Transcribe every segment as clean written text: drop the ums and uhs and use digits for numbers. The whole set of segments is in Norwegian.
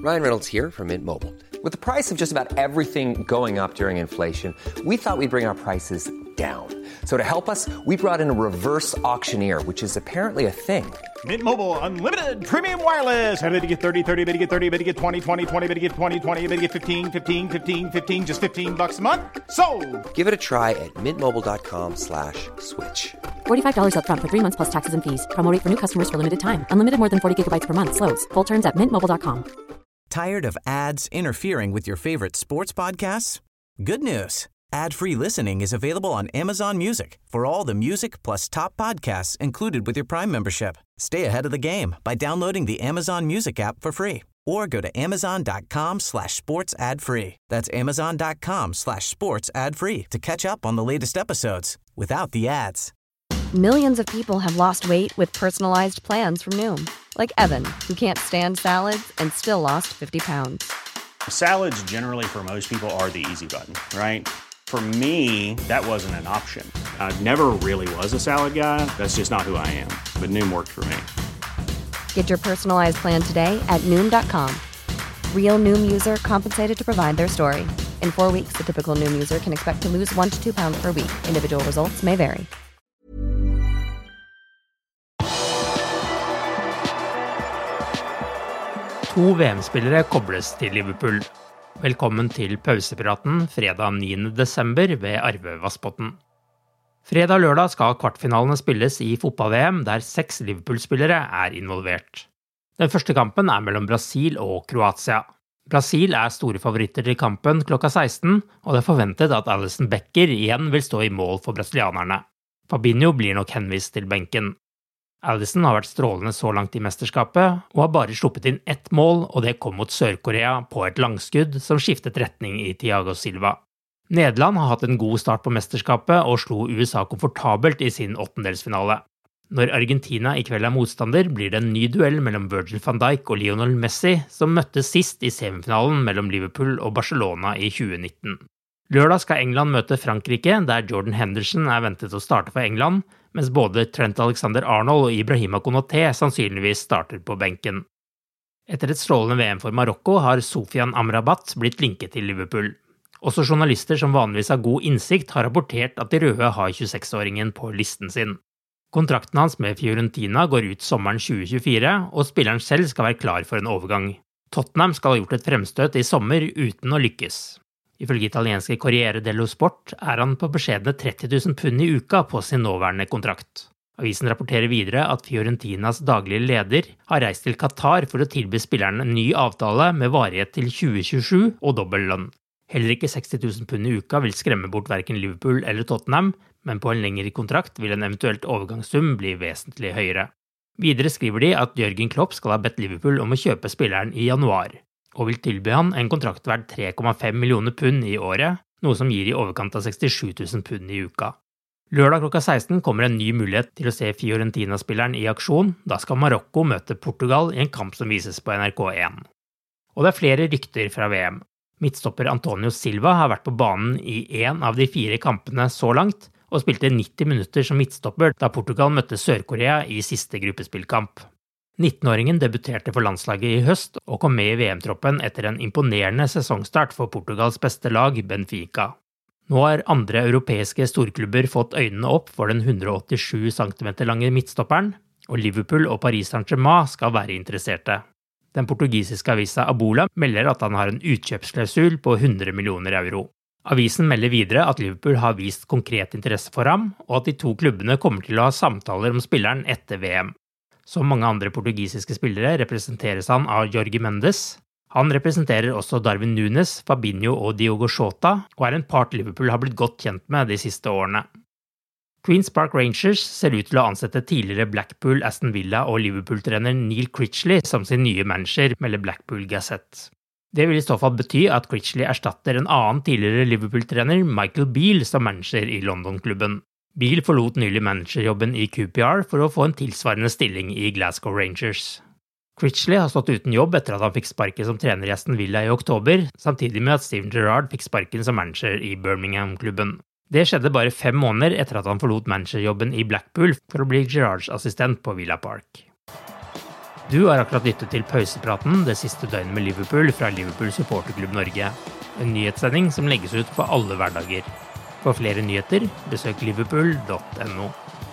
Ryan Reynolds here from Mint Mobile. With the price of just about everything going up during inflation, we thought we'd bring our prices down. So to help us, we brought in a reverse auctioneer, which is apparently a thing. Mint Mobile Unlimited Premium Wireless. How to get 30, 30, bit to get 30, bit to get 20, 20, 20, bit to get 20, 20, bit to get 15, 15, 15, 15, just $15 a month? Sold! Give it a try at mintmobile.com/switch. $45 up front for 3 months plus taxes and fees. Promo rate for new customers for limited time. Unlimited more than 40 gigabytes per month. Slows full terms at mintmobile.com. Tired of ads interfering with your favorite sports podcasts? Good news. Ad-free listening is available on Amazon Music for all the music plus top podcasts included with your Prime membership. Stay ahead of the game by downloading the Amazon Music app for free or go to amazon.com/sports ad-free. That's amazon.com/sports ad-free to catch up on the latest episodes without the ads. Millions of people have lost weight with personalized plans from Noom. Like Evan, who can't stand salads and still lost 50 pounds. Salads generally for most people are the easy button, right? For me, that wasn't an option. I never really was a salad guy. That's just not who I am. But Noom worked for me. Get your personalized plan today at Noom.com. Real Noom user compensated to provide their story. In 4 weeks, the typical Noom user can expect to lose 1 to 2 pounds per week. Individual results may vary. To VM-spillere kobles til Liverpool. Velkommen til Pausepiraten fredag 9. desember ved Arve Vassbotten. Fredag og lørdag skal kvartfinalene spilles i fotball-VM, der 6 Liverpool-spillere er involvert. Den første kampen er mellom Brasil og Kroatia. Brasil er store favoritter til kampen klokka 16, og det er forventet at Alisson Becker igjen vil stå i mål for brasilianerne. Fabinho blir nok henvist til benken. Alisson har vært strålende så langt i mesterskapet, og har bare sluppet inn 1 mål, og det kom mot Sør-Korea på et langskudd som skiftet retning i Thiago Silva. Nederland har hatt en god start på mesterskapet og slo USA komfortabelt i sin åttendelsfinale. Når Argentina i kveld er motstander, blir det en ny duell mellom Virgil van Dijk og Lionel Messi, som møttes sist i semifinalen mellom Liverpool og Barcelona i 2019. Lørdag skal England møte Frankrike, der Jordan Henderson er ventet å starte for England, mens både Trent Alexander-Arnold og Ibrahima Konaté sannsynligvis starter på benken. Etter et strålende VM for Marokko har Sofian Amrabat blitt linket til Liverpool. Også journalister som vanligvis har god innsikt har rapportert at de røde har 26-åringen på listen sin. Kontrakten hans med Fiorentina går ut sommeren 2024, og spilleren selv skal være klar for en overgang. Tottenham skal ha gjort et fremstøt i sommer uten å lykkes. Ifølge italienske Corriere dello Sport er han på beskjedne 30 000 pund i uka på sin nåværende kontrakt. Avisen rapporterer videre at Fiorentinas daglige leder har reist til Qatar for å tilby spilleren en ny avtale med varighet til 2027 og dobbel lønn. Heller ikke 60 000 pund i uka vil skremme bort hverken Liverpool eller Tottenham, men på en lengre kontrakt vil en eventuelt overgangssum bli vesentlig høyere. Videre skriver de at Jürgen Klopp skal ha bedt Liverpool om å kjøpe spilleren i januar, og vil tilby han en kontrakt verdt 3,5 millioner pund i året, noe som gir i overkant av 67 000 pund i uka. Lørdag klokka 16 kommer en ny mulighet til å se Fiorentina-spilleren i aksjon, da skal Marokko møte Portugal i en kamp som vises på NRK1. Og det er flere rykter fra VM. Midtstopper Antonio Silva har vært på banen i en av de 4 kampene så langt, og spilte 90 minutter som midtstopper da Portugal møtte Sør-Korea i siste gruppespillkamp. 19-åringen debuterte for landslaget i høst og kom med i VM-troppen etter en imponerende sesongstart for Portugals beste lag, Benfica. Nå har andre europeiske storklubber fått øynene opp for den 187 cm lange midtstopperen, og Liverpool og Paris Saint-Germain skal være interesserte. Den portugisiske avisa Abola melder at han har en utkjøpsklausul på 100 millioner euro. Avisen melder videre at Liverpool har vist konkret interesse for ham, og at de 2 klubbene kommer til å ha samtaler om spilleren etter VM. Som mange andre portugisiske spillere representeres han av Jorge Mendes. Han representerer også Darwin Núñez, Fabinho og Diogo Jota, og er en part Liverpool har blitt godt kjent med de siste årene. Queens Park Rangers ser ut til å ansette tidligere Blackpool, Aston Villa og Liverpool-trener Neil Critchley som sin nye manager, melder Blackpool Gazette. Det vil i så fall bety at Critchley erstatter en annen tidligere Liverpool-trener, Michael Beale, som manager i London-klubben. Beale forlot nylig managerjobben i QPR for å få en tilsvarende stilling i Glasgow Rangers. Critchley har stått uten jobb etter at han fikk sparken som trener i Aston Villa i oktober, samtidig med at Steven Gerrard fikk sparken som manager i Birmingham-klubben. Det skjedde bare 5 måneder etter at han forlot managerjobben i Blackpool for å bli Gerrards assistent på Villa Park. Du har akkurat lyttet til pausepraten det siste døgnet med Liverpool fra Liverpool Supporterklubb Norge. En nyhetssending som legges ut på alle hverdager. For flere nyheter, besøk liverpool.no.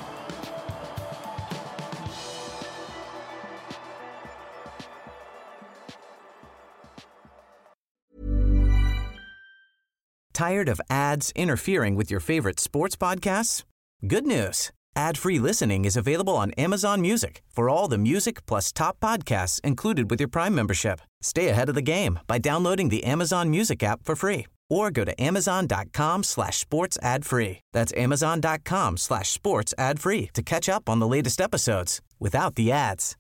Tired of ads interfering with your favorite sports podcasts? Good news. Ad-free listening is available on Amazon Music for all the music plus top podcasts included with your Prime membership. Stay ahead of the game by downloading the Amazon Music app for free or go to amazon.com/sports ad free. That's amazon.com/sports ad free to catch up on the latest episodes without the ads.